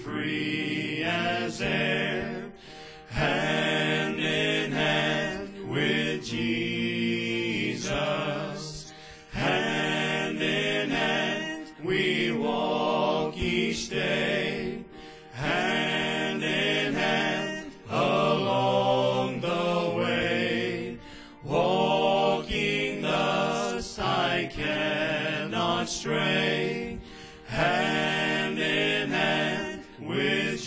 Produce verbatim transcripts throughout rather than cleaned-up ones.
free as air, hand in hand with Jesus. Hand in hand we walk each day, hand in hand along the way. Walking thus I cannot stray, hand in hand with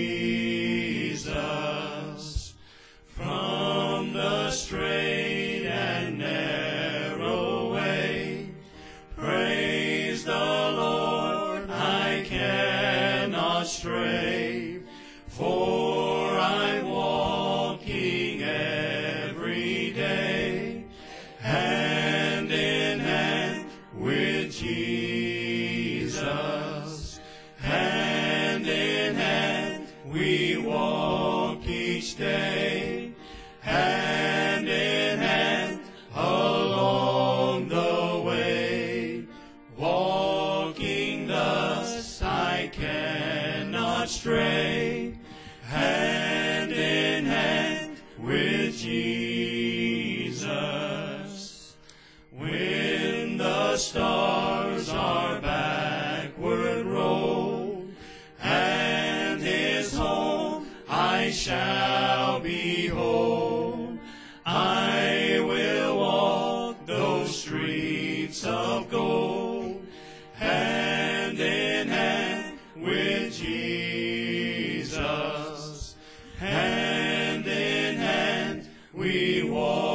Jesus. From the straight and narrow way, praise the Lord, I cannot stray, for I'm walking every day, hand in hand with Jesus. Hand in hand we walk each day, hand in hand along the way. Walking thus I cannot stray, hand in hand with Jesus. When the stars are backward rolled, and his home I shall behold, I will walk those streets of gold, hand in hand with Jesus. Hand in hand we walk